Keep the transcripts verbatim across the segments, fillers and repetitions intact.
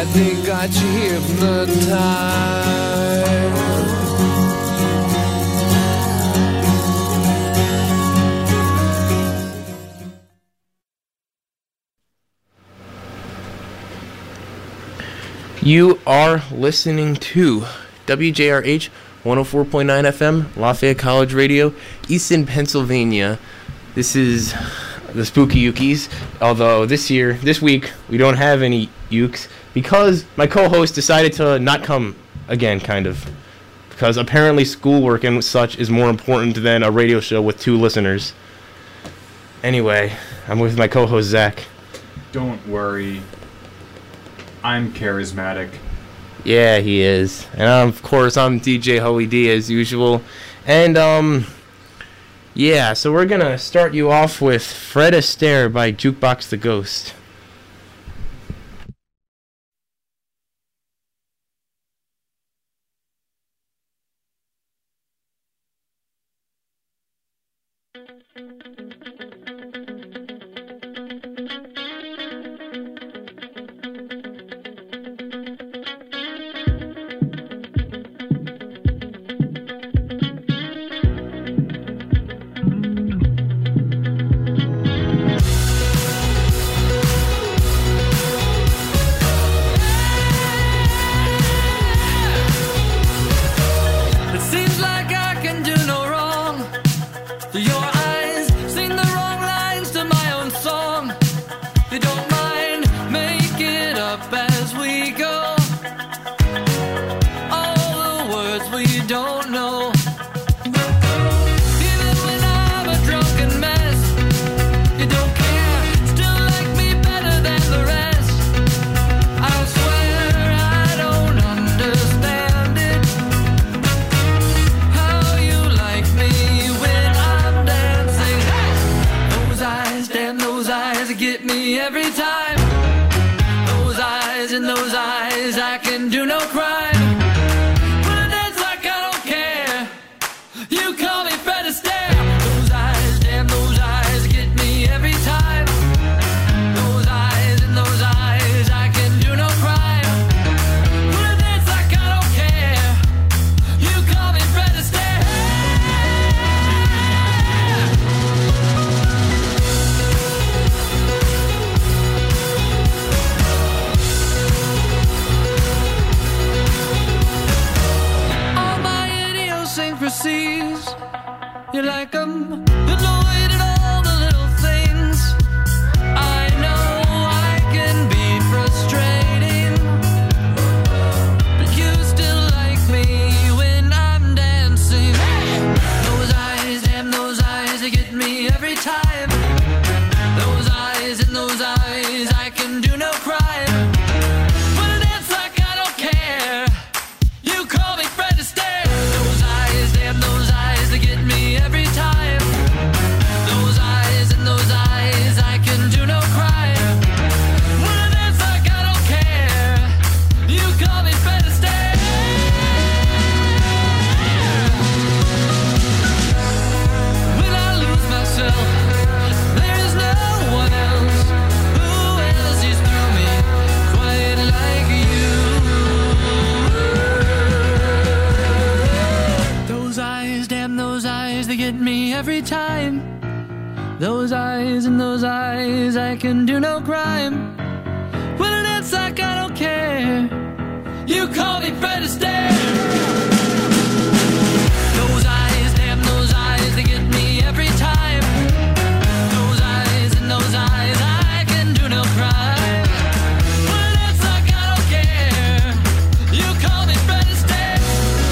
they got you hypnotized. You are listening to W J R H one oh four point nine F M, Lafayette College Radio, Easton, Pennsylvania. This is the Spooky Ukes, although this year, this week, we don't have any Ukes because my co-host decided to not come again, kind of. Because apparently schoolwork and such is more important than a radio show with two listeners. Anyway, I'm with my co-host, Zach. Don't worry. I'm charismatic. Yeah, he is. And um, of course, I'm D J Hoey D as usual. And, um, yeah, so we're gonna start you off with Fred Astaire by Jukebox the Ghost. You like 'em, annoyed at all the little things. I know I can be frustrating, but you still like me when I'm dancing. Those eyes, damn those eyes, they get me every time. Those eyes, in those eyes, I can do no crime. When I dance like I don't care, you call me Fred Astaire. Those eyes, damn those eyes, they get me every time. Those eyes, in those eyes, I can do no crime. When I dance like I don't care, you call me Fred Astaire. When I lose myself, there's no one else who ever sees through me quite like you. Those eyes, damn those eyes, they get me every time. Those eyes, in those eyes, I can do no crime. When I dance like I don't care, you call me Fred Astaire. Those eyes, damn those eyes, they get me every time. Those eyes, in those eyes, I can do no crime. When I dance like I don't care, you call me Fred Astaire.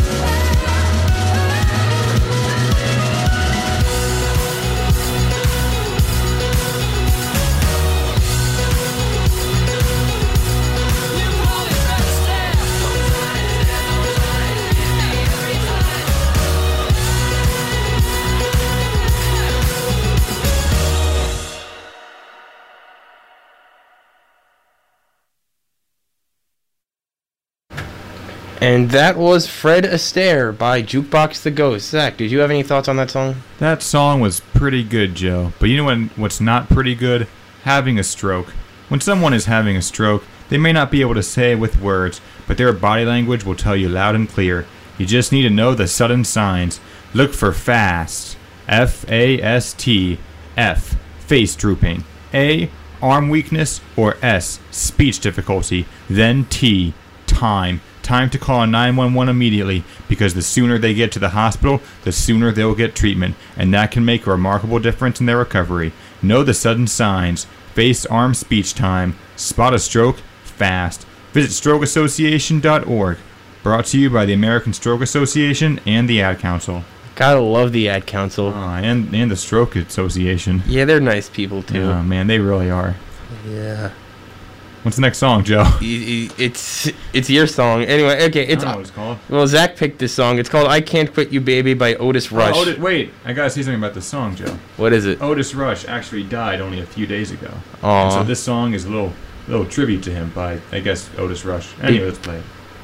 You call me Fred Astaire. Those eyes, damn those eyes, get me every time. And that was Fred Astaire by Jukebox the Ghost. Zach, did you have any thoughts on that song? That song was pretty good, Joe. But you know what, what's not pretty good? Having a stroke. When someone is having a stroke, They may not be able to say it with words, but their body language will tell you loud and clear. You just need to know the sudden signs. Look for FAST. F A S T. F. Face drooping. A. Arm weakness. Or S. Speech difficulty. Then T. Time. Time to call nine one one immediately, because the sooner they get to the hospital, the sooner they'll get treatment, and that can make a remarkable difference in their recovery. Know the sudden signs. Face, arm, speech time. Spot a stroke fast. Visit stroke association dot org. Brought to you by the American Stroke Association and the Ad Council. Gotta love the Ad Council. Oh, and, and the Stroke Association. Yeah, they're nice people, too. Oh, man, they really are. Yeah. What's the next song, Joe? It's it's your song. Anyway, okay. It's, I don't know what it's called. Well, Zach picked this song. It's called I Can't Quit You Baby by Otis Rush. Oh, Otis, wait, I gotta say something about this song, Joe. What is it? Otis Rush actually died only a few days ago. Aw. And so this song is a little, little tribute to him by, I guess, Otis Rush. Anyway, let's play it.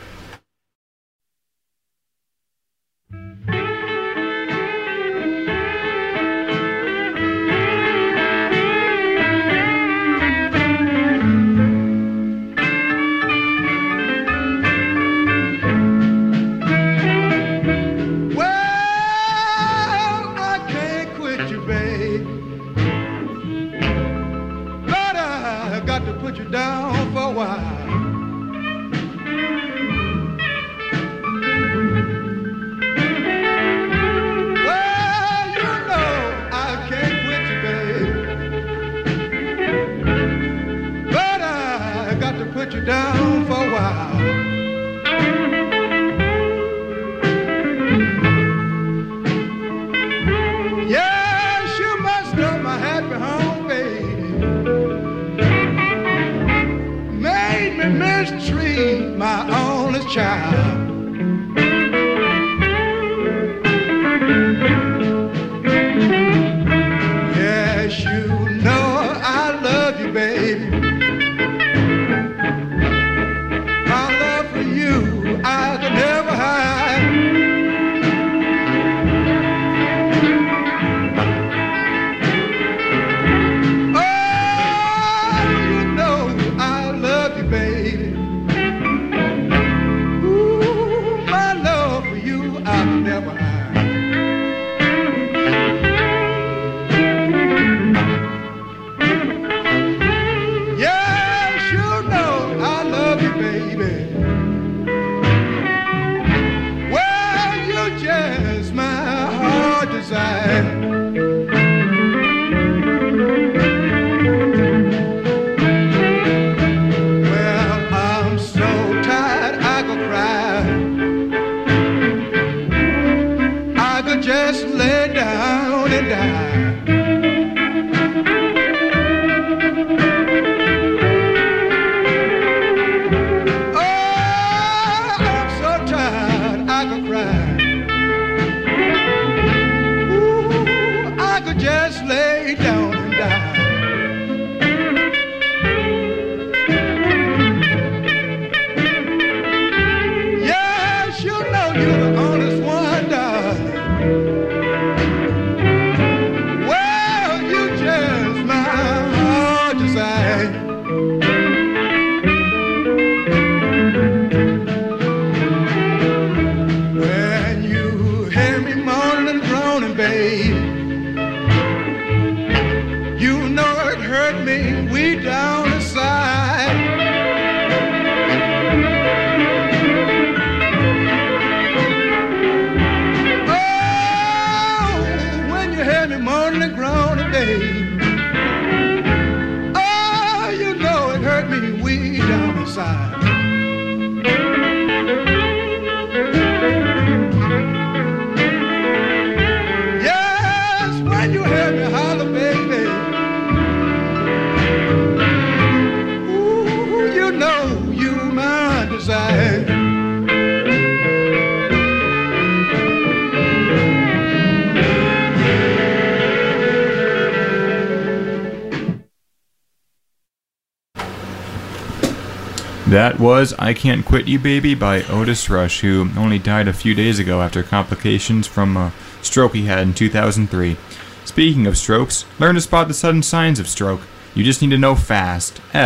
That was I Can't Quit You Baby by Otis Rush, who only died a few days ago after complications from a stroke he had in two thousand three. Speaking of strokes, learn to spot the sudden signs of stroke. You just need to know FAST. F.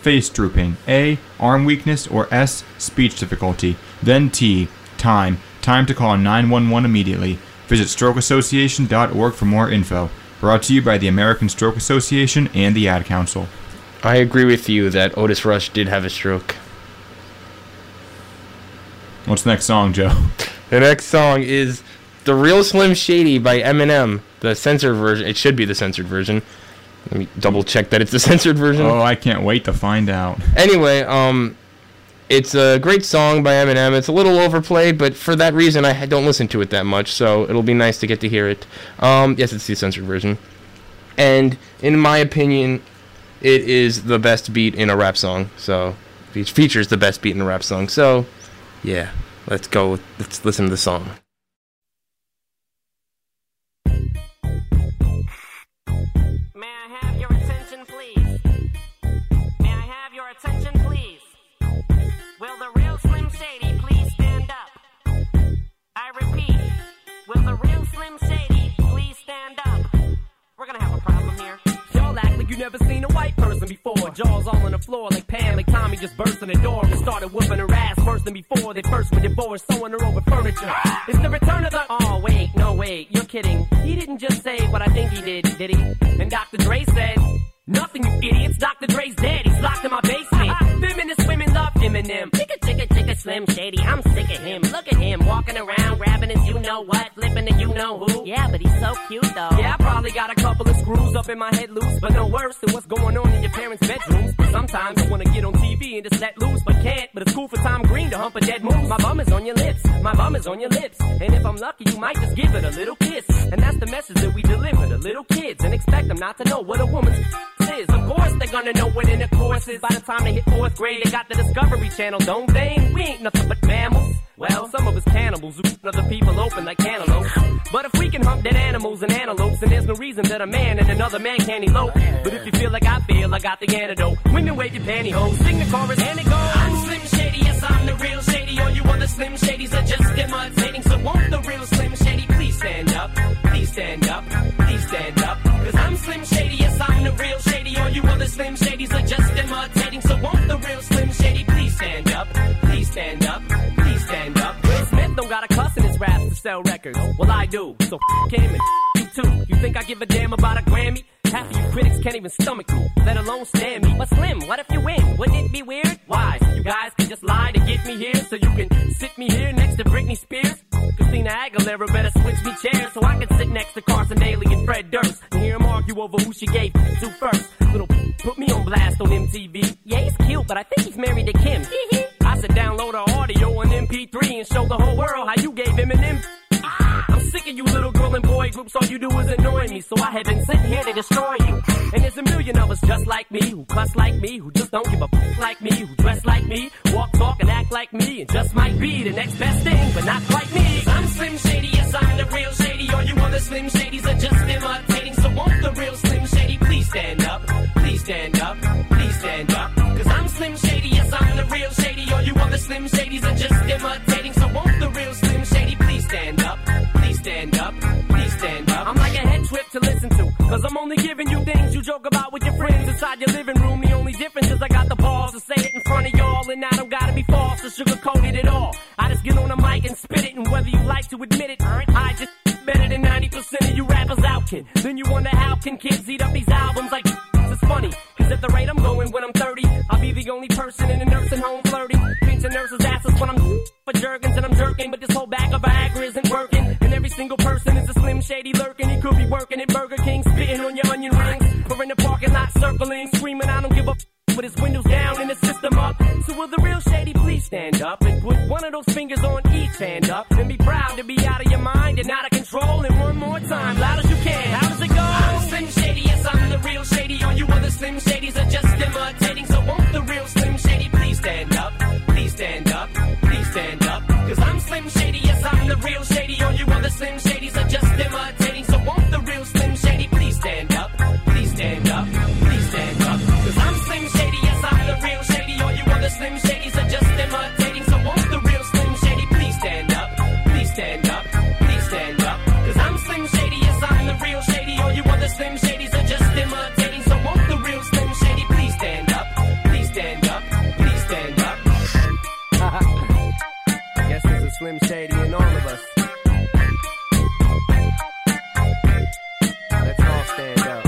face drooping, A, arm weakness, or S, speech difficulty. Then T, time. Time to call nine one one immediately. Visit stroke association dot org for more info. Brought to you by the American Stroke Association and the Ad Council. I agree with you that Otis Rush did have a stroke. What's the next song, Joe? The next song is The Real Slim Shady by Eminem, the censored version. It should be the censored version. Let me double check that it's the censored version. Oh, I can't wait to find out. Anyway, um, it's a great song by Eminem. It's a little overplayed, but for that reason, I don't listen to it that much, so it'll be nice to get to hear it. Um, yes, it's the censored version. And in my opinion, it is the best beat in a rap song. So, it features the best beat in a rap song. So, yeah, let's go. Let's listen to the song. May I have your attention, please? May I have your attention, please? Will the real Slim Shady please stand up? I repeat, will the real Slim Shady please stand up? We're gonna have a problem here. Y'all act like you never seen a white person before. Jaws all on the floor like Pam, like Tommy just burst in the door and started whooping her ass worse than before. They first were divorced, sewing her over furniture. It's the return of the... Oh, wait, no, wait, you're kidding. He didn't just say what I think he did, did he? And Doctor Dre said... Nothing, you idiots. Doctor Dre's dead. He's locked in my basement. Feminist women love Eminem. Chicka, chicka, chicka, Slim Shady. I'm sick of him. Look at him walking around, grabbing his you-know-what, flipping the you-know-who. Yeah, but he's so cute, though. Yeah, I probably got a couple of screws up in my head loose, but no worse than what's going on in your parents' bedrooms. Sometimes I wanna get on T V and just let loose, but can't. But it's cool for Tom Green to hump a dead moose. My bum is on your lips. My bum is on your lips. And if I'm lucky, you might just give it a little kiss. And that's the message that we deliver to little kids and expect them not to know what a woman's is. Of course they're gonna know what intercourse is. By the time they hit fourth grade, they got the Discovery Channel, don't they? We ain't nothing but mammals. Well, some of us cannibals who keep other people open like cantaloupes. But if we can hump dead animals and antelopes, then there's no reason that a man and another man can't elope. But if you feel like I feel, I got the antidote. Women wave your pantyhose, sing the chorus, and it goes. I'm Slim Shady, yes, I'm the real Shady. All you other Slim Shadys are just imitating. So won't the real Slim Shady please stand up? Please stand up, please stand up. Cause I'm Slim Shady, yes, I'm the real Shady. All you other Slim Shadys are just imitating. So won't the real Slim Shady please stand up? Please stand up, please stand up. Will Smith don't got a cuss in his raps to sell records. Well, I do. So f*** him and f*** you too. You think I give a damn about a Grammy? Half of you critics can't even stomach me, let alone stand me. But Slim, what if you win? Wouldn't it be weird? Why? You guys can just lie to get me here, so you can sit me here next to Britney Spears. Christina Aguilera better switch me chairs so I can sit next to Carson Daly and Fred Durst and hear them argue over who she gave to first. Little put me on blast on M T V. Yeah, he's cute, but I think he's married to Kim. I said download her audio on M P three and show the whole world how you gave him an M. I'm sick of you little girl and boy groups, all you do is annoy me. So I have been sitting here to destroy you. And there's a million of us just like me, who cuss like me, who just don't give a f*** like me, who dress like me, walk, talk, and act like me, and just might be the next best thing, but not quite me. I'm Slim Shady, yes, I'm the real Shady. All you other Slim Shadys are just imitating. So won't the real Slim Shady please stand up? Please stand up, please stand up. Cause I'm Slim Shady, yes, I'm the real Shady. All you other Slim Shadys are just imitating. So won't the real Slim Shady please stand up? Please stand up, please stand up. I'm like a head trip to listen to, cause I'm only giving you things you joke about with your friends inside your living room. The only difference is I got the balls to say it in front of y'all, and I don't gotta be false or sugarcoat it at all. I just get on the mic and spit it, and whether you like to admit it, I just better than ninety percent of you rappers out, kid. Then you wonder how can kids eat up these albums like it's funny, cause at the rate I'm going when I'm thirty, I'll be the only person in a nursing home flirting, pinching nurses' asses when I'm for Jergens and I'm jerking, but this whole bag of Viagra isn't working, and every single person is a Slim Shady lurking. He could be working at Burger King, spitting on your onion rings, or in the parking lot circling, screaming I don't give a f*** with his windows down and his system up. So will the real Shady please stand up and put one of those fingers on each hand up and be proud to be out of your mind and out of control. And one more time, loud as you can, how does it go? I'm Slim Shady, yes, I'm the real Shady. All you other Slim Shadys are just imitating. So won't the real Slim Shady please stand up? Please stand up, please stand up. Cause I'm Slim Shady, yes, I'm the real Shady. All you other Slim Shadys are just imitating. So won't the real Slim Shady please stand up? Please stand up, please stand up. Cause I'm Slim Shady, yes, I'm the real Shady. All you other Slim Shadys are just imitating. So won't the real Slim Shady please stand up? Please stand up, please stand up. Cause I'm Slim Shady, yes, I'm the real Shady. All you other Slim Shadys are just imitating. So won't the real Slim Shady please stand up? Please stand up. Slim Shady and all of us. Let's all stand up.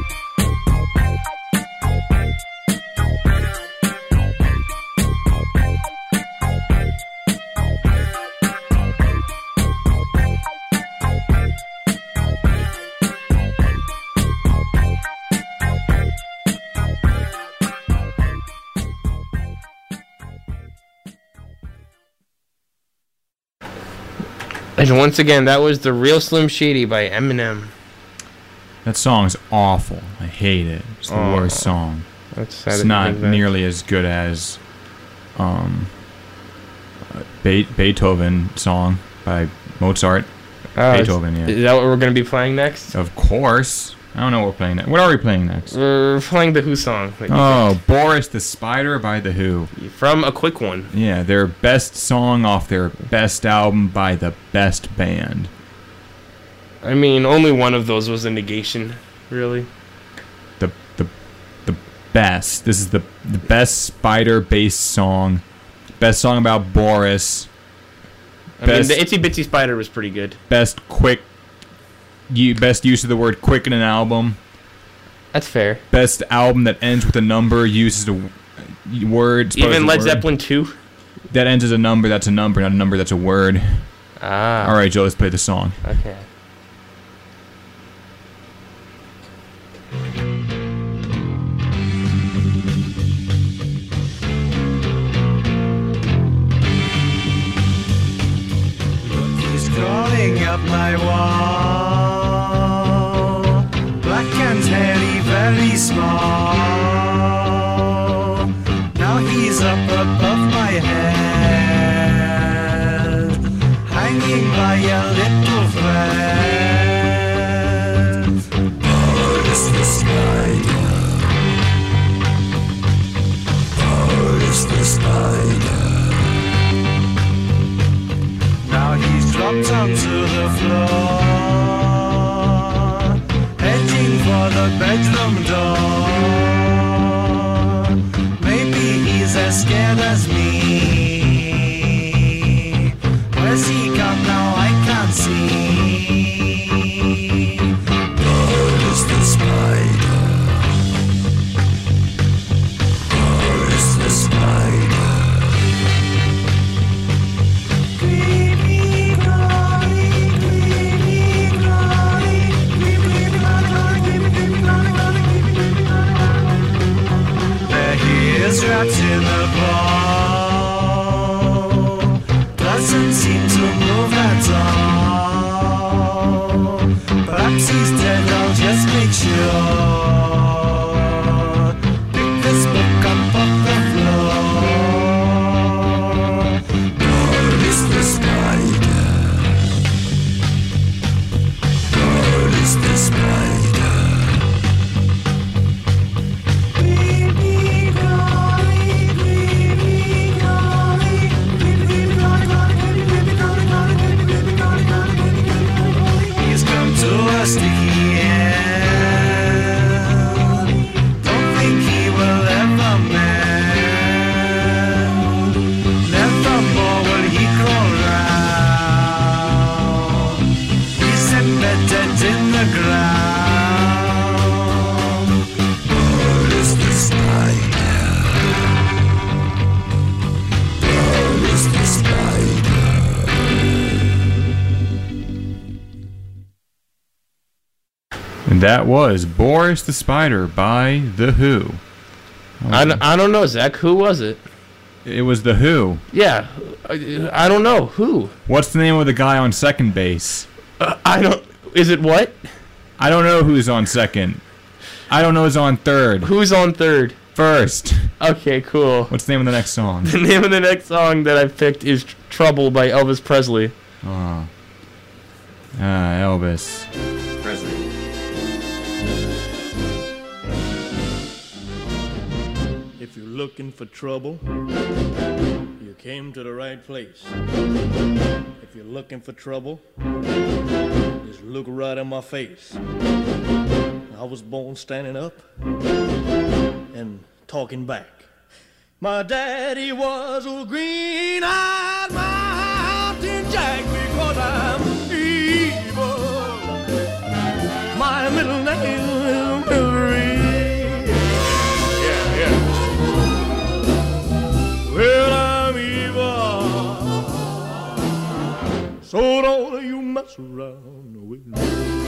And once again, that was The Real Slim Shady by Eminem. That song's awful. I hate it. It's the Oh. worst song. That's sad It's to not think that. nearly as good as um, uh, Be- Beethoven song by Mozart. Oh, is- Beethoven, yeah. Is that what we're going to be playing next? Of course. I don't know what we're playing next. What are we playing next? We're playing the Who song. that you Oh, Boris the Spider by The Who. picked. From A Quick One. Yeah, their best song off their best album by the best band. I mean, only one of those was a negation, really. The the the best. This is the the best Spider-based song. Best song about Boris. I mean, Best- the Itsy Bitsy Spider was pretty good. Best quick. You best use of the word quick in an album. That's fair. Best album that ends with a number, uses a w- word. suppose Even a Led word. Zeppelin two? That ends as a number. That's a number, not a number. That's a word. Ah. All right, Joe. Let's play the song. Okay. He's crawling up my wall, black and hairy, very small. Now he's up above my head, hanging by a little thread. Boris the Spider, Boris the Spider. Now he's dropped onto the floor, heading for the bedroom door. Maybe he's as scared as me. Where's he gone now? I can't see. Boris the Spider, Boris the Spider. There he is, wrapped in a ball. Doesn't seem to move at all. Perhaps he's dead, I'll just make sure. Pick this book up off the floor. Boris the Spider, Boris the Spider. He's come to a sticky end. Don't think he will ever mend. Nevermore will he crawl round. He's embedded in the ground. Boris the Spider, Boris the Spider. And that was Boris the Spider by The Who. I, d- I don't know, Zach. Who was it? It was The Who. Yeah. I, I don't know. Who? What's the name of the guy on second base? Uh, I don't... Is it what? I don't know who's on second. I don't know who's on third. Who's on third? First. Okay, cool. What's the name of the next song? The name of the next song that I picked is Tr- Trouble by Elvis Presley. Oh. Ah, Elvis. If you're looking for trouble, you came to the right place. If you're looking for trouble, just look right in my face. I was born standing up and talking back. My daddy was a green-eyed mountain Jack because I'm evil. My middle name is Misery. Yeah, yeah. Well, I'm evil. So don't you mess around with me.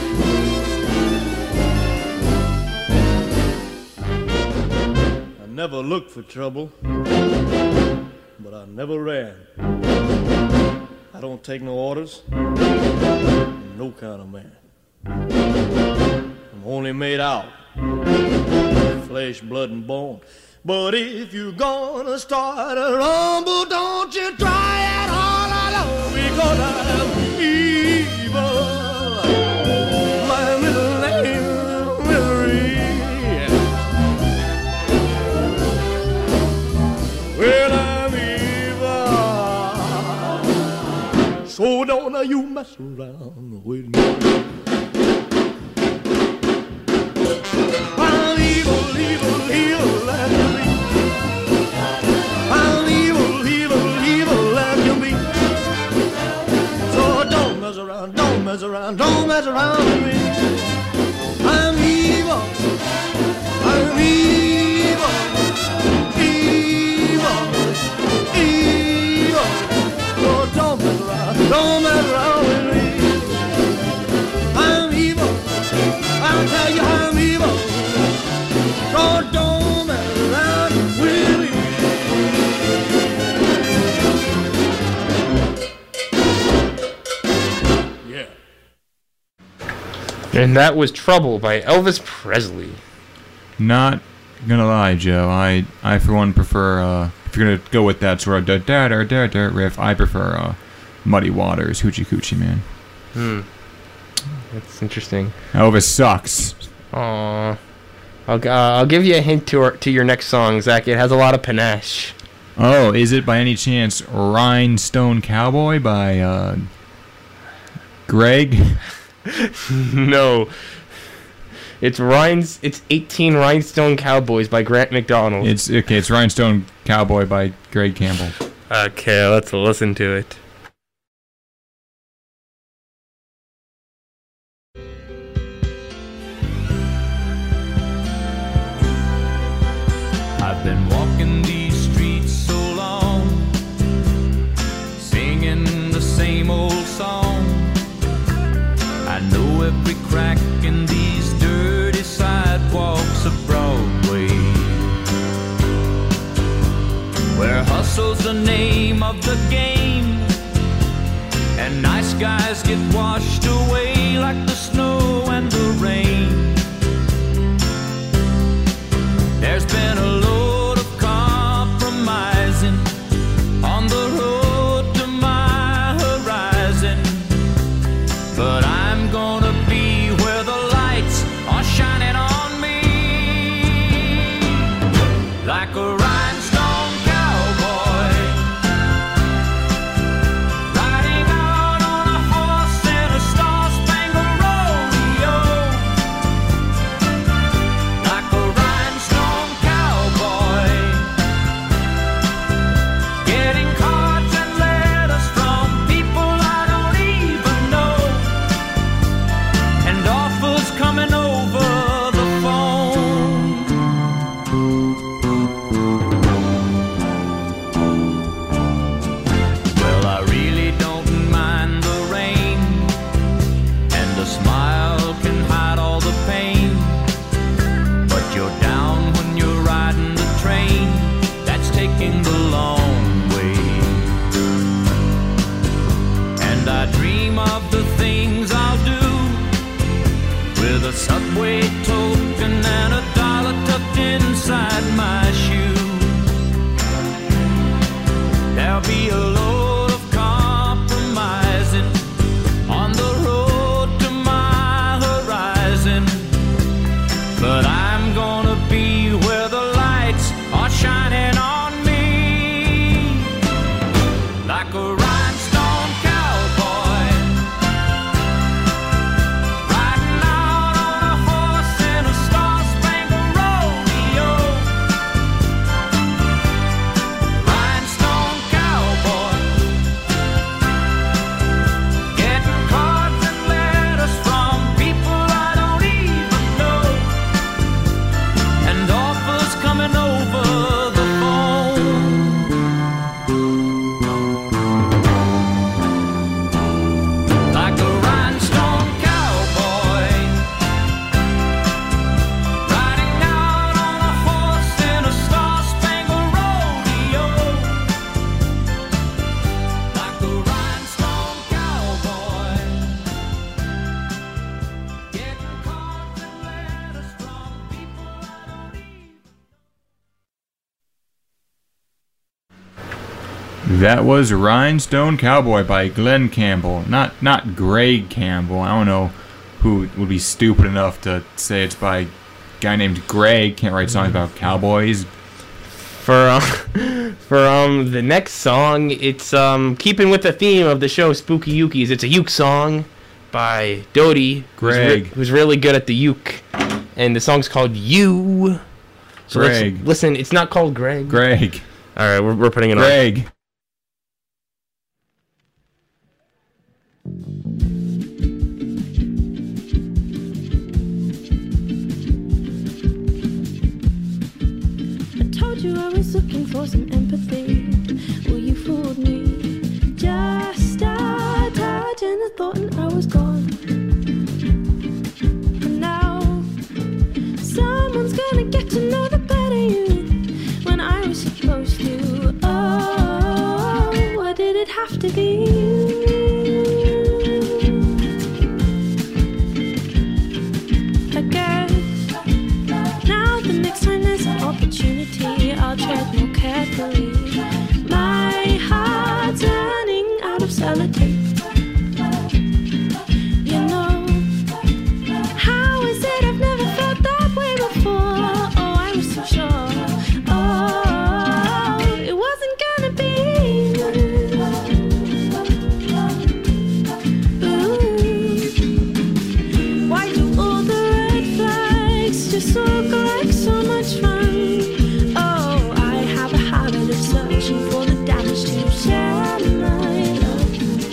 I never looked for trouble, but I never ran. I don't take no orders, no kind of man. I'm only made out of flesh, blood, and bone. But if you're gonna start a rumble, don't you try it all alone, because I'm evil. My middle name is Misery. Well, I'm evil. So don't you mess around with me. I'm evil, evil, evil as you be. I'm evil, evil, evil as you be. So don't mess around, don't mess around, don't mess around with me. I'm evil, I'm evil, evil, evil. So don't mess around, don't mess around with me. I'm evil, I'll tell you I'm evil. So don't mess around with me. Yeah. And that was Trouble by Elvis Presley. Not gonna lie, Joe. I, I for one prefer. Uh, if you're gonna go with that sort of da da da da da riff, I prefer uh, Muddy Waters, Hoochie Coochie Man. Hmm. That's interesting. Elvis sucks. Aww. I'll, uh, I'll give you a hint to, our, to your next song, Zach. It has a lot of panache. Oh, is it by any chance Rhinestone Cowboy by uh, Greg? No. It's Rhines, It's eighteen Rhinestone Cowboys by Grant McDonald. It's okay. It's Rhinestone Cowboy by Greg Campbell. Okay, let's listen to it. I've been walking these streets so long, singing the same old song. I know every crack in these dirty sidewalks of Broadway, where hustle's the name of the game, and nice guys get washed away like the snow and the rain. There's been a load of compromising on the road to my horizon, but I'm gonna be where the lights are shining on me, like a rhinestone cowboy, riding out on a horse in a star-spangled rodeo, like a rhinestone cowboy, getting cards and letters from people I don't even know, and offers coming over the phone. Well, I really don't mind the rain, and a smile can hide all the pain, but you're down when you're riding the train that's taking the long way. And I dream of the things I'll do with a subway token and a dollar tucked inside my shoe. There'll be a load of compromising on the road to my horizon, but I'm gonna be where the lights are shining on me, like a rhinestone cowboy, riding out on a horse in a star-spangled rodeo, rhinestone cowboy, That was Rhinestone Cowboy by Glenn Campbell. Not not Greg Campbell. I don't know who would be stupid enough to say it's by a guy named Greg. Can't write songs about cowboys. For um, for um the next song, it's um keeping with the theme of the show Spooky Ukes. It's a uke song by Dodie, who's, re- Greg. who's really good at the uke, and the song's called You. So let's Greg. listen. It's not called Greg. Greg. All right, we're we're putting it on. Greg. I told you I was looking for some empathy. Well, you fooled me. Just a touch and I thought and I was gone. And now someone's gonna get to know the better you when I was supposed to. Oh, why did it have to be you? I guess now the next time there's an opportunity, I'll tread more carefully. My heart's running out of sellotape. You know, how is it I've never felt that way before? Oh, I was so sure. Oh, it wasn't gonna be. Ooh. Why do all the red flags just look like so much fun? Oh, I have a habit of searching for the damage to share my love.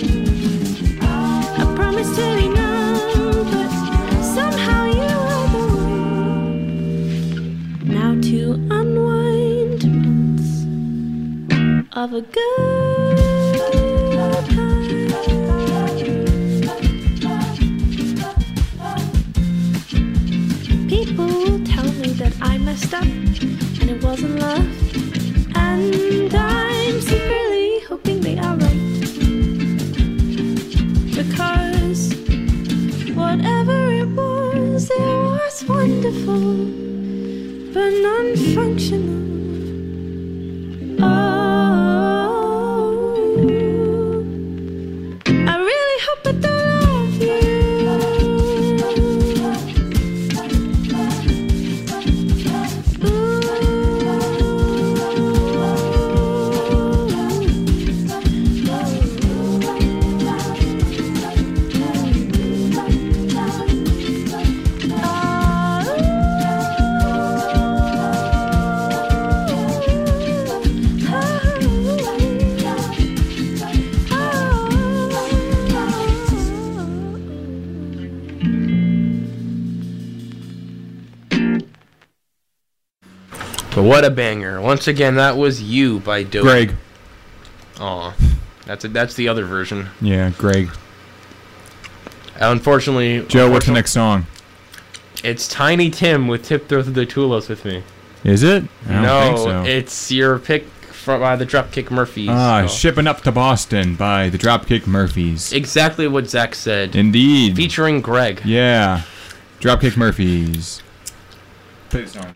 I promise to be numb, but somehow you are the one. Now to unwind months of a good time. People will tell me that I messed up and it wasn't love, and I'm secretly hoping they are right, because whatever it was, it was wonderful but non-functional. Oh, I really hope I don't love you. But what a banger! Once again, that was You by Dodie. Greg. Aw, that's a, that's the other version. Yeah, Greg. Unfortunately, Joe, what's the unfortunately, next song? It's Tiny Tim with Tip Through the Tulos with me. Is it? I don't no, think so. it's your pick from by the Dropkick Murphys. Ah, so. Shipping Up to Boston by the Dropkick Murphys. Exactly what Zach said. Indeed. Featuring Greg. Yeah. Dropkick Murphys. Play the song.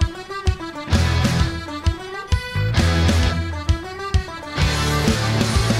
Oh,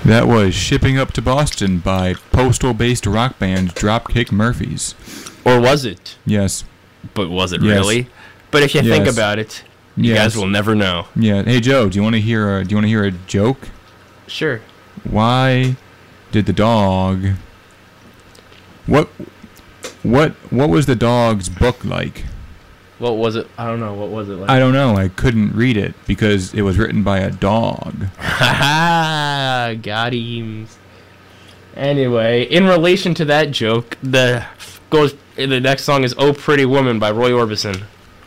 That was Shipping Up to Boston by postal-based rock band Dropkick Murphys. Or was it? Yes. But was it Yes. really? But if you think Yes. about it, you Yes. guys will never know. Yeah. Hey Joe, do you want to hear a, do you want to hear a joke? Sure. Why did the dog What what what was the dog's book like? What was it? I don't know. What was it like? I don't know. I couldn't read it because it was written by a dog. Ha got him. Anyway, in relation to that joke, the goes the next song is "Oh Pretty Woman" by Roy Orbison.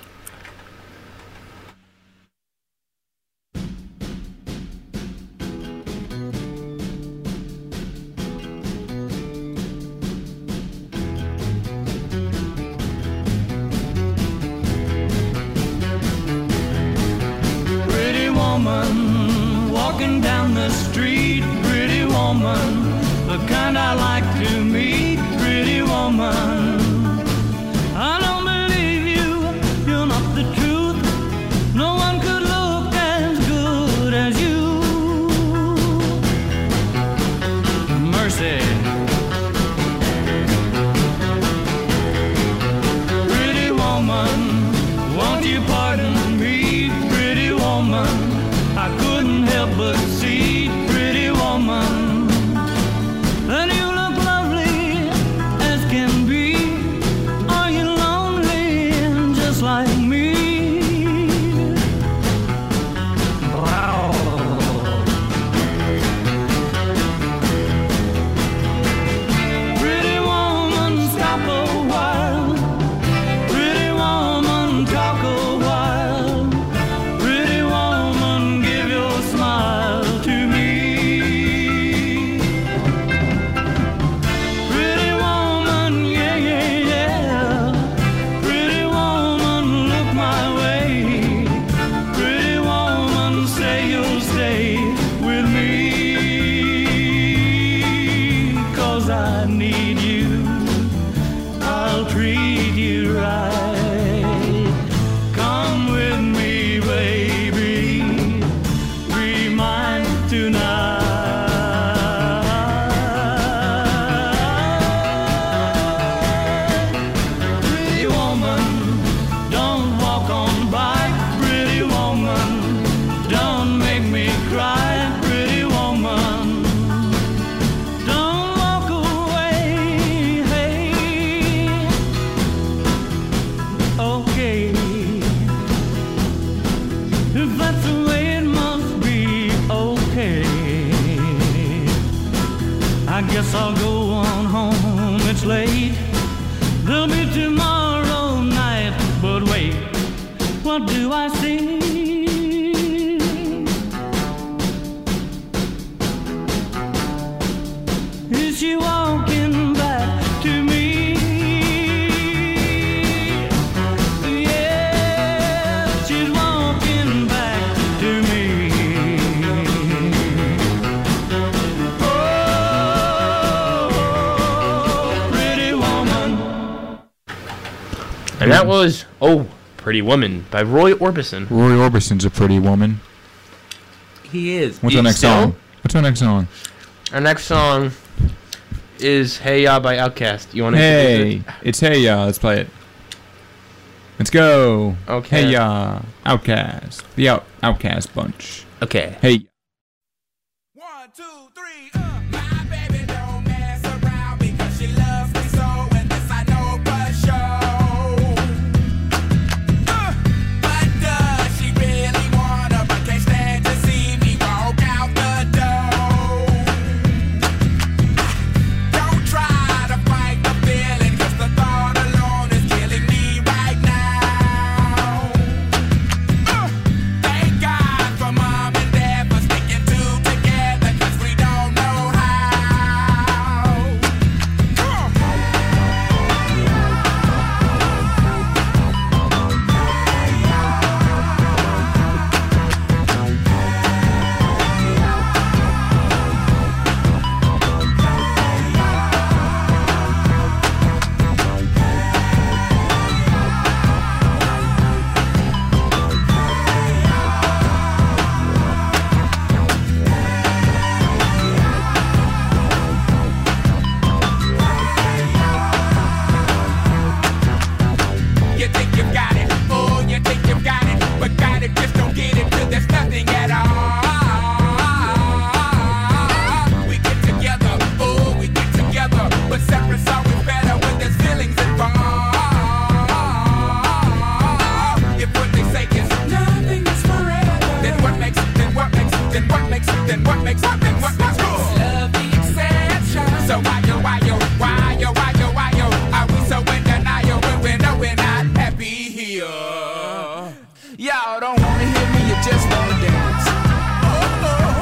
Pretty woman, walking down the street. Pretty woman, the kind I like to meet. Pretty woman, I don't believe you, you're not the truth. No one could look as good as you. Mercy. Pretty woman, won't you pardon me? Pretty woman, I couldn't help but see. Pretty woman, and you look lovely as can be. Are you lonely just like me? Pretty woman, stop a while. Pretty woman, talk a while. Pretty woman, give your smile to me. Pretty woman, yeah, yeah, yeah. Pretty woman, look my way. Pretty woman, say you'll stay with me. 'Cause I need you. I'll treat you right. Come with me, baby. Be mine tonight. Pretty woman, don't walk on by. Pretty woman, don't make me cry. Pretty woman, don't walk away. Hey, okay. If that's the way it must be, okay. I guess I'll go on home. It's late. There'll be tomorrow night. But wait, what do I see? Is she walking back to me? Yeah, she's walking back to me. Oh, pretty woman. And that was "Oh Pretty Woman" by Roy Orbison. Roy Orbison's a pretty woman. He is. What's our next song? What's our next song? Our next song is "Hey Ya" by Outkast. You want to Hey, it's Hey Ya. Let's play it. Let's go. Okay. Hey Ya, Outkast, the Out Outkast bunch. Okay. Hey. One, two, three, uh. My baby don't mess around because she loves me so, and this I know for sure. Uh, but does she really wanna, but can't stand to see me walk out the door? Don't try to fight the feeling, 'cause the thought alone is killing me right now. Uh, thank God for mom and dad for sticking two together, 'cause we don't know makes what makes what makes cool. Love the exception. So why yo, why yo, why yo, why yo, why yo? Are we so in denial when we know we're not happy here? Y'all don't wanna hear me, you just wanna dance. Oh, oh.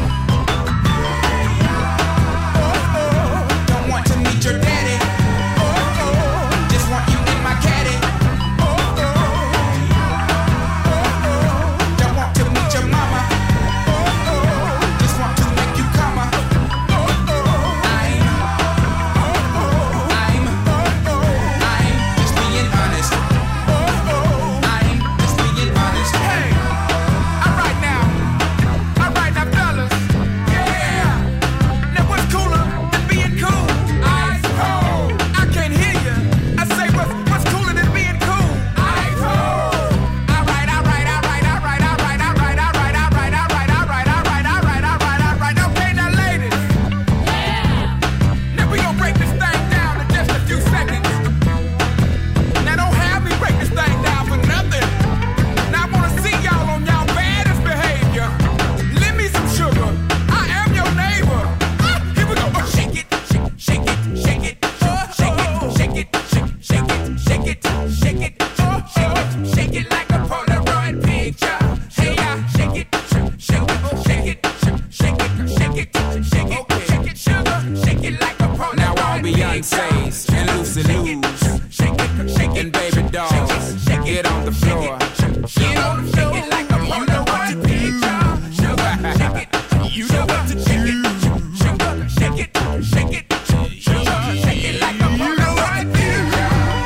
Oh, oh. Don't want to meet your daddy. Oh, oh. Just want you in my caddy. Oh, oh. Oh, oh. Don't want to meet your mama. Oh, oh. Just want to make you come. Oh, oh. I'm, oh, oh. I'm, oh, oh. I'm just being honest. Oh, oh. I'm just being honest. Hey, all right now, all right now, fellas. Yeah. Now what's cooler than being cool? Ice cold. I can't hear you. I say what's what's cooler than being cool? Ice cold. All right, all right, all right, all right, all right, all right, all right, all right, all right, all right, all right, all right, all right, all right. Okay, now ladies. Yeah. Now we gonna break this thing down in just a few seconds. Now don't have me break this thing down for nothing. Now I wanna see y'all on y'all baddest behavior. Lend me some sugar. I am your neighbor. Ah, here we go. Oh, shake it, shake, shake it, shake it, oh, shake it, shake it, shake, shake it, shake it, shake it, oh, shake it, shake it like a Polaroid picture. Hey, yeah, shake it, shake, shake it, shake it, shake it, shake it, shake it, shake it, sugar, shake it like a Polaroid. Now all Beyonce's and Lucy Lou's, shake it, shake it, baby dolls, get on the floor, get on the floor like a Polaroid picture. Sugar, shake it, you know what to shake it, sugar, shake it, shake it, sugar, shake it like a Polaroid picture.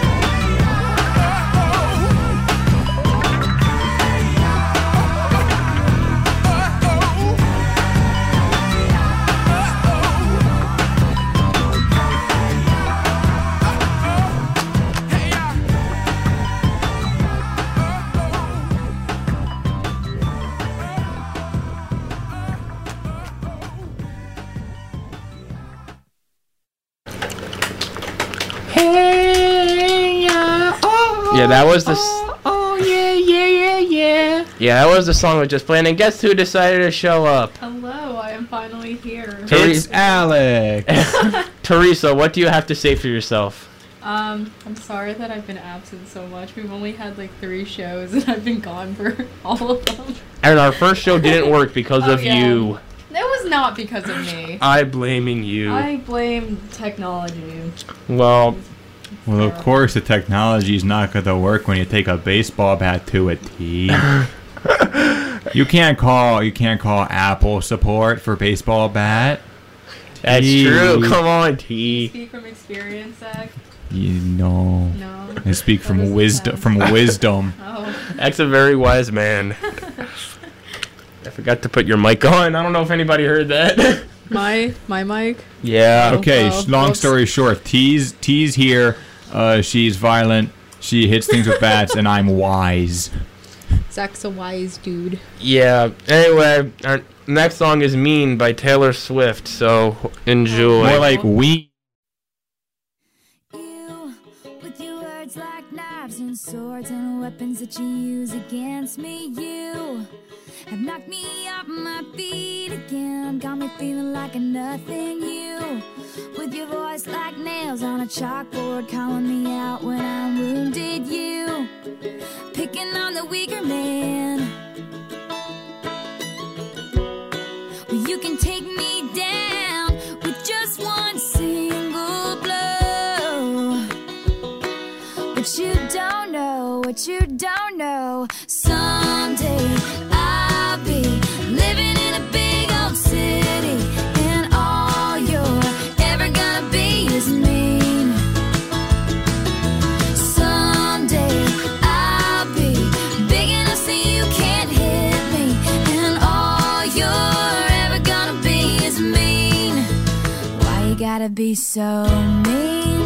Yeah, that was the. S- Oh, yeah, yeah, yeah, yeah. yeah, that was the song we just played. And guess who decided to show up? Hello, I am finally here. It's Alex. Teresa, what do you have to say for yourself? Um, I'm sorry that I've been absent so much. We've only had like three shows and I've been gone for all of them. And our first show didn't work because Oh, of yeah. you. It was not because of me. I blaming you. I blame technology. Well, Well, of course, the technology is not going to work when you take a baseball bat to a tee. you can't call you can't call Apple support for baseball bat. that's Tee. true. Come on, T. Speak from experience, Zach. You know, No. I speak That from doesn't wisdom. sound- From wisdom. Oh. That's a very wise man. I forgot to put your mic on. I don't know if anybody heard that. My my mic. yeah. Okay, well, sh- long whoops. story short, T's T's here. Uh, she's violent. She hits things with bats, and I'm wise. Zach's a wise dude. Yeah. Anyway, our next song is "Mean" by Taylor Swift. So enjoy. More like we. You, with your words like knives and swords and weapons that you use against me, you have knocked me off my feet again, got me feeling like a nothing. You, with your voice like nails on a chalkboard, calling me out when I'm wounded. You, picking on the weaker man. Well, you can take me down with just one single blow. But you don't know what you don't know. Someday I'll be living in a big old city, and all you're ever gonna be is mean. Someday I'll be big enough so you can't hit me, and all you're ever gonna be is mean. Why you gotta be so mean?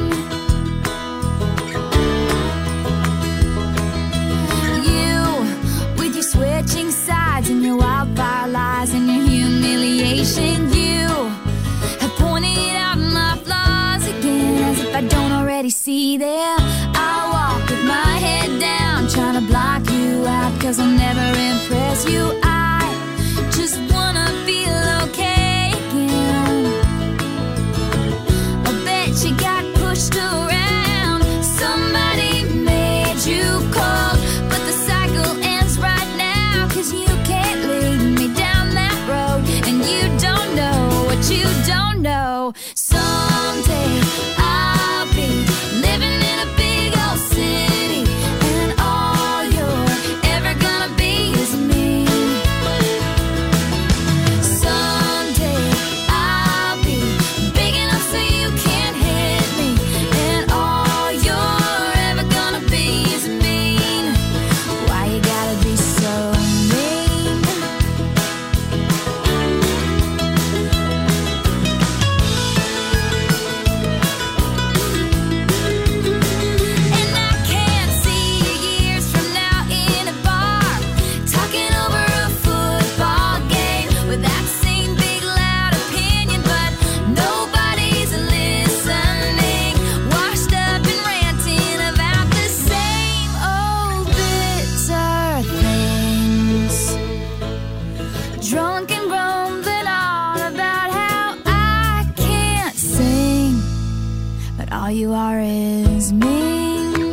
Switching sides and your wildfire lies and your humiliation. You have pointed out my flaws again, as if I don't already see them. I walk with my head down, trying to block you out, cause I'll never impress you. I just wanna feel okay. all you are is mean.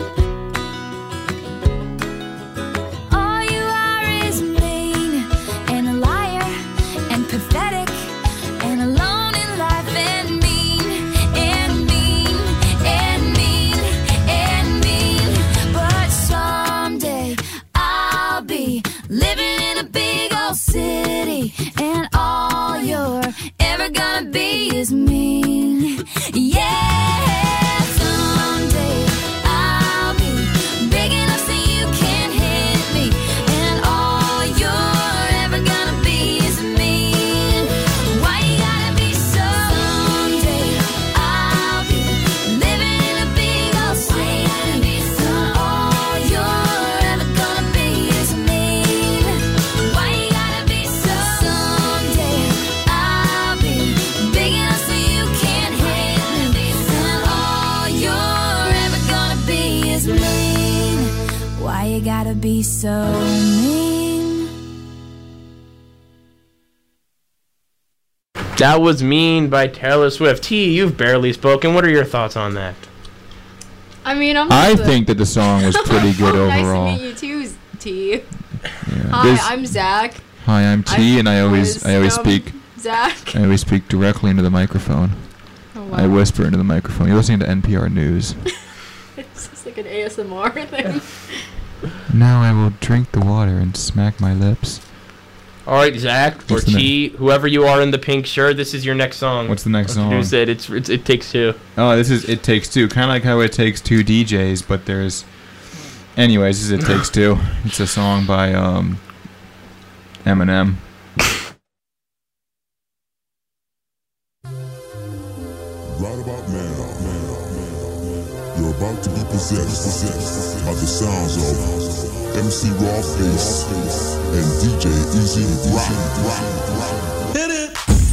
All you are is mean and a liar and pathetic and alone in life and mean and mean and mean and mean. But someday I'll be living in a big old city and all you're ever gonna be is mean. Yeah, someday I'll be big enough so you can't hit me, and all you're ever gonna be is mean. Why you gotta be so? Someday I'll be living in a big old city, and all you're ever gonna be is mean. Why you gotta be so? Someday I'll be big enough so you can't hit me, and all you're ever gonna be is mean. Why you gotta be so mean? That was Mean by Taylor Swift. T, you've barely spoken. What are your thoughts on that? I mean, I'm. I the- think that the song was pretty good overall. Nice to meet you too, T. Yeah. Hi, This- I'm Zach. Hi, I'm T, I'm and I always was I always from speak Zach. I always speak directly into the microphone. Oh, wow. I whisper into the microphone. You're listening to N P R News. It's just like an A S M R thing. Now I will drink the water and smack my lips. All right, Zach or What's the T, whoever you are in the pink shirt, this is your next song. What's the next song? Introduce it. It's, it's It Takes Two. Oh, this is It Takes Two. Kind of like how It Takes Two D Js, but there's... Anyways, this is It Takes Two. It's a song by um, Eminem. Right about now, you're about to be possessed, possessed by the sounds of M C Rawface and D J Easy Rock. Hit it!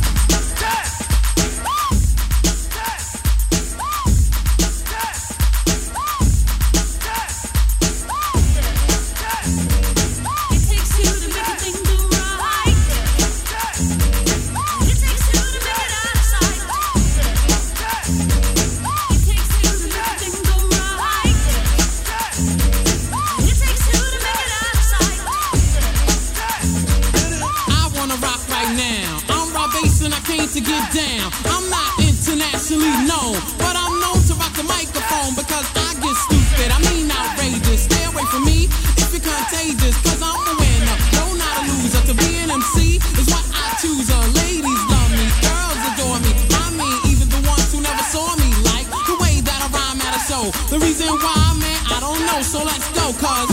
To get down, I'm not internationally known, but I'm known to rock the microphone because I get stupid. I mean outrageous. Stay away from me if you're contagious, cause I'm a winner, no not a loser. To be an M C is what I choose. Uh, ladies love me, girls adore me. I mean even the ones who never saw me like the way that I rhyme at a show. The reason why, man, I don't know. So let's go, cause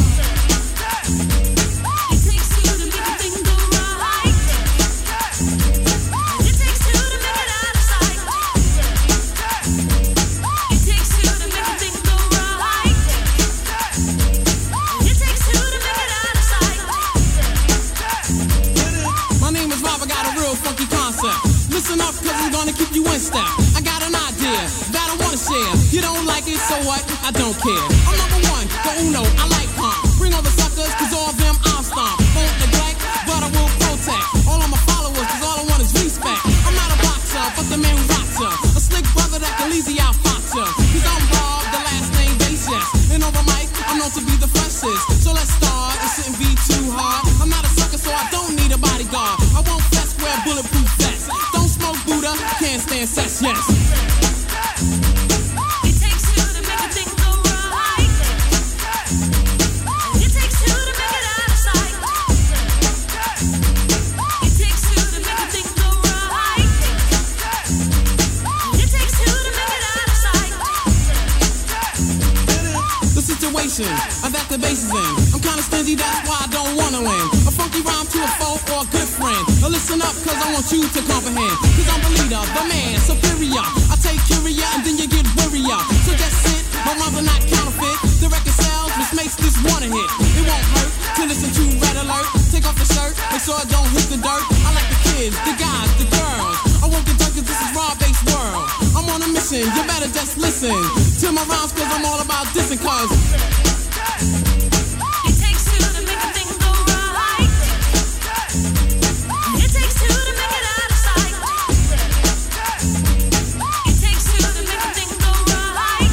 listen up, cause I'm gonna keep you in step. I got an idea that I wanna share. You don't like it, so what? I don't care. I'm number one, the uno, I like calm. Bring all the suckers, cause all of them I'll stomp. Won't neglect, but I will protect all of my followers, cause all I want is respect. I'm not a boxer, but the man who rocks ya. A slick brother that can easy out fox ya. Cause I'm Rob, the last name Basis. And over mic, I'm known to be the freshest. So let's start, it shouldn't be too hard. I'm not a sucker, so I don't need a bodyguard. I won't fess, wear bulletproof vests. Don't smoke Buddha, can't stand sex, yes. It takes two to make a thing go right. It takes two to make it out of sight. It takes two to make a thing go right. It takes two to make it out of sight. The situation that the bass is in, I'm kinda stingy, that's why I don't wanna win. A funky rhyme to a foe or a good friend. Now listen up, cause I want you to comprehend. Cause I'm the leader, the man, superior. I take curia and then you get worrier. So just sit, my rhymes are not counterfeit. The record sells, which makes this one a hit. It won't hurt to listen to Red Alert. Take off the shirt, make sure I don't hit the dirt. I like the kids, the guys, the girls. I won't get done cause this is raw-based world. I'm on a mission, you better just listen to my rhymes cause I'm all about dissing cause it takes two to make a thing go right. It takes two to make it out of sight. It takes two to make a thing go right.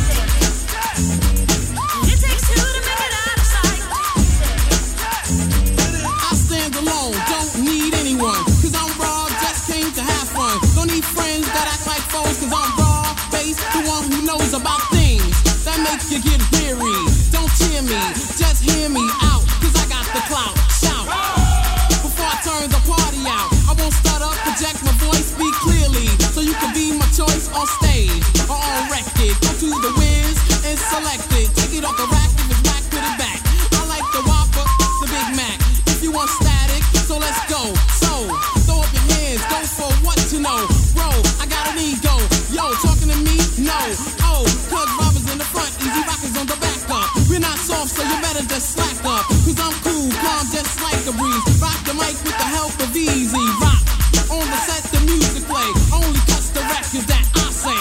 need friends that act like foes, cause I'm raw, based, the one who knows about things that make you get weary. Don't cheer me, just hear me out, cause I got the clout. Shout before I turn the party out. I won't stutter, project my voice, speak clearly, so you can be my choice on stage or on record. Go to the whiz and select it. Take it off the rack, if it's whack, put it back. I like the Whopper, the Big Mac. If you want static, so let's go. So, throw up your hands, go for what you know. Bro, I got an ego. Yo, talking to me? No. Oh, cause Robbers in the front, Easy Rockers on the back up. We're not soft, so you better just slack up. Cause I'm cool, calm, just like a breeze. Rock the mic with the help of Easy Rock. On the set, the music play. Only cuts the records that I say.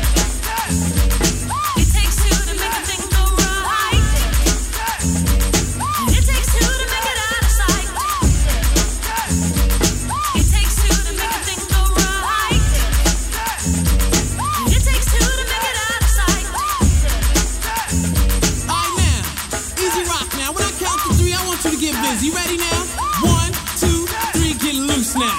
It takes two to make a thing go right. It takes two to make it out of sight. It takes two to make a thing go right. It takes two to make it out of sight. Alright now, Easy Rock now. When I count to three, I want you to get busy. Ready now? One, two, three, get loose now.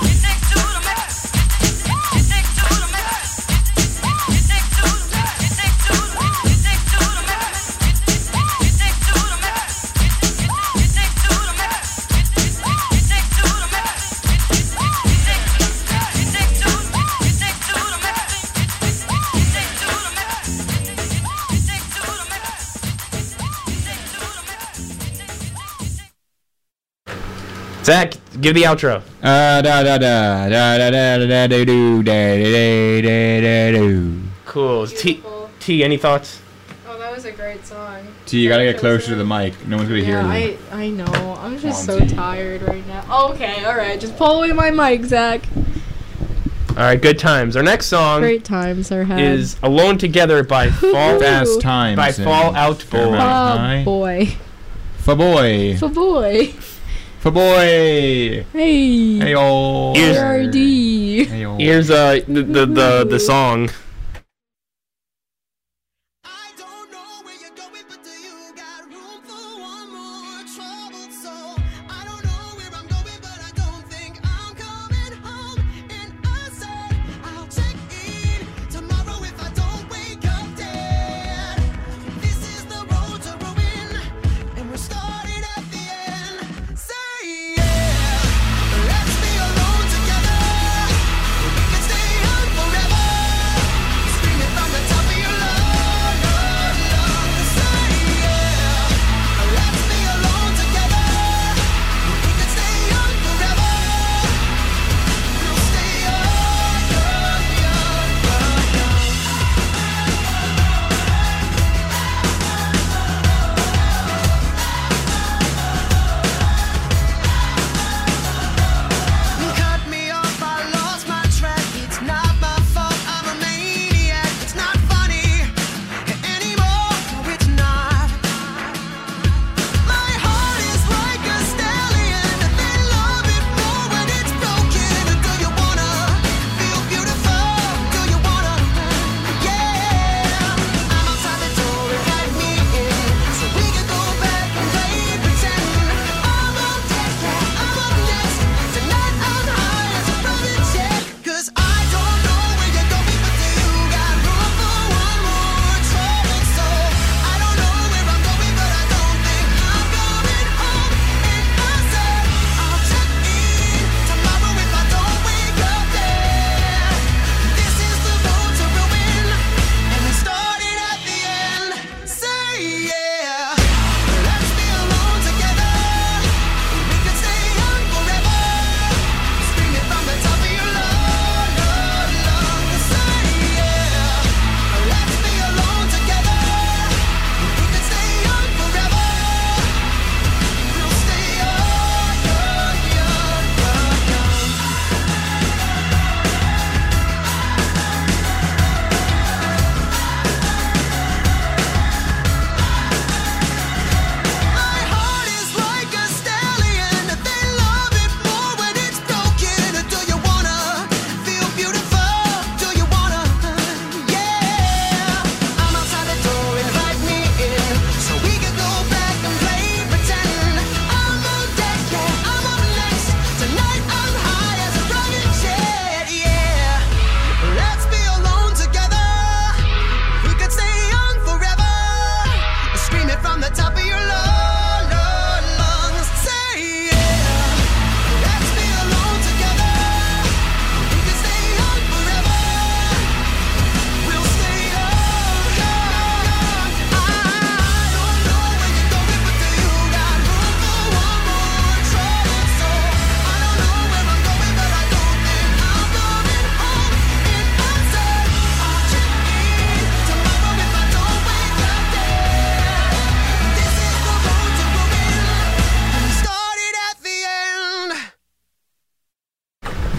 Zach, give the outro. Uh, da da da da da da da da da do da da da da do. Cool. T, T, any thoughts? Oh, that was a great song. T, you gotta get closer to the mic. No one's gonna hear Yeah, you. I, I know. I'm just Come so on, T. tired right now. Okay, alright. Just pull away my mic, Zach. All right, good times. Our next song Great times are had. is "Alone Together" by Fall Fast Times by and Fall Out Boy. Fairmount Oh, High. boy. For boy. For boy. For boy. Hey. Hey oh. Here's- R D. Hey oh. Here's uh the the the, the song. Let's be alone together. We can stay young forever.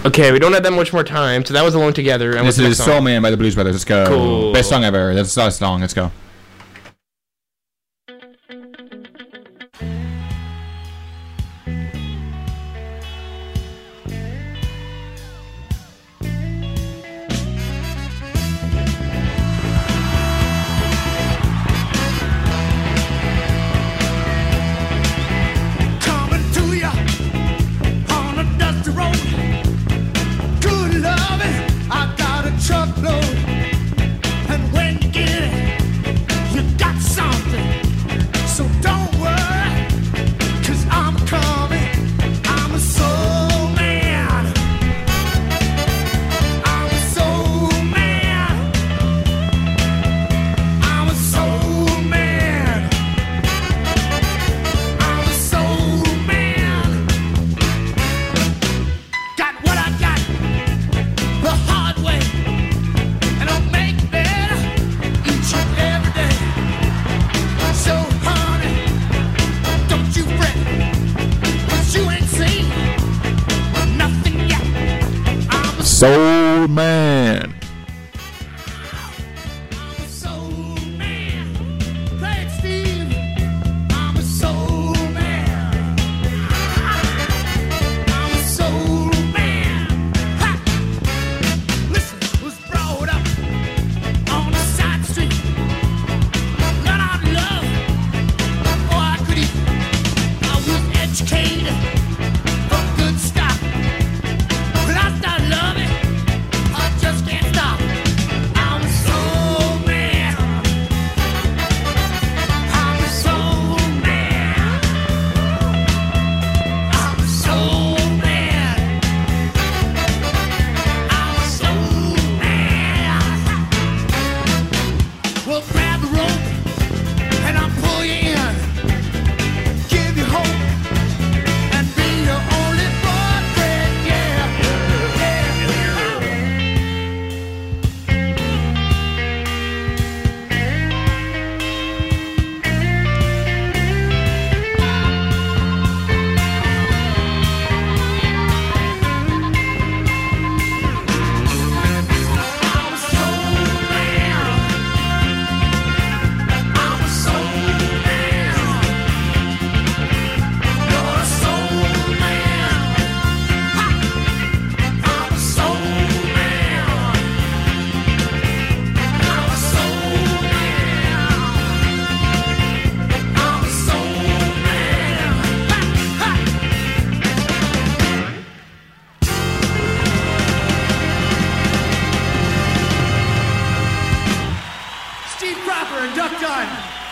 Okay, we don't have that much more time, so that was Alone Together. And what's This the is next song? Soul Man by the Blues Brothers. Let's go. Cool. Best song ever. That's the song. Let's go. Coming to ya on a dusty road. Good loving, I got a truckload. And when you get it, you got something. So don't worry, 'cause I'm coming. I'm a soul man. I'm a soul man. I'm a soul man. I'm a soul man. Got what I got the hard way, and I'll make it better each and every day. So, honey, don't you fret, 'cause you ain't seen nothing yet. I'm a Soul Man. soul man. Play it, Steve. I'm a soul man. I'm a soul man. Ha! Listen, was brought up on a side street. Learned how to love before I could eat. I was educated for good stuff. When I start loving, I just can't stop. I'm a soul man. I'm a soul man. I'm a soul man. I'm a soul man. Well, grab the rope and I'll pull you in. Give you hope and be your only boyfriend. Yeah, yeah, yeah. I'm a soul man. I'm a soul man. You're a soul man. Ha! I'm a soul man. I'm a soul man. I'm a soul man. Ha! Ha! Steve Cropper and Duck Dunn.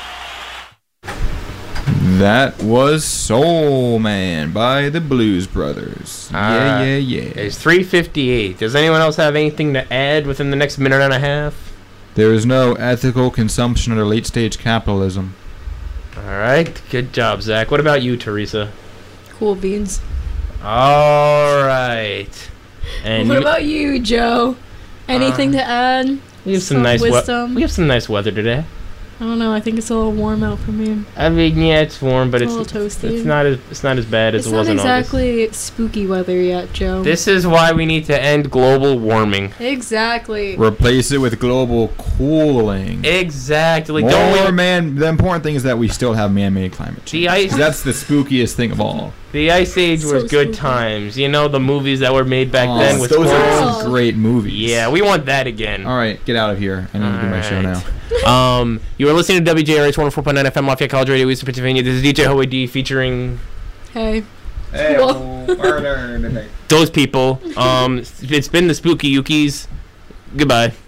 That was Soul Man by the Blues Brothers. Yeah, Uh, yeah, yeah. It's three fifty-eight. Does anyone else have anything to add within the next minute and a half? There is no ethical consumption under late stage capitalism. All right. Good job, Zach. What about you, Teresa? Cool beans. All right. And what you- about you, Joe? Anything Uh, to add? we have some, nice we- wisdom. we have some nice weather today. I don't know. I think it's a little warm out for me. I mean, yeah, it's warm, but It's a it's little toasty. It's not as it's not as bad as It's it not was in August. exactly spooky weather yet, Joe. This is why we need to end global warming. Exactly. Replace it with global cooling. Exactly. More Don't we- man. The important thing is that we still have man-made climate change. The ice- That's the spookiest thing of all. The Ice Age So was good spooky. times. You know the movies that were made back Oh, then with those are clothes? some great movies. Yeah, we want that again. All right, get out of here. I need to do my show now. um, you are listening to W J R H one oh four point nine F M Lafayette College Radio, Eastern Pennsylvania. This is D J Hoey D featuring Hey. Hey, Cool. murder. those people. Um, it's been the Spooky Yukis. Goodbye.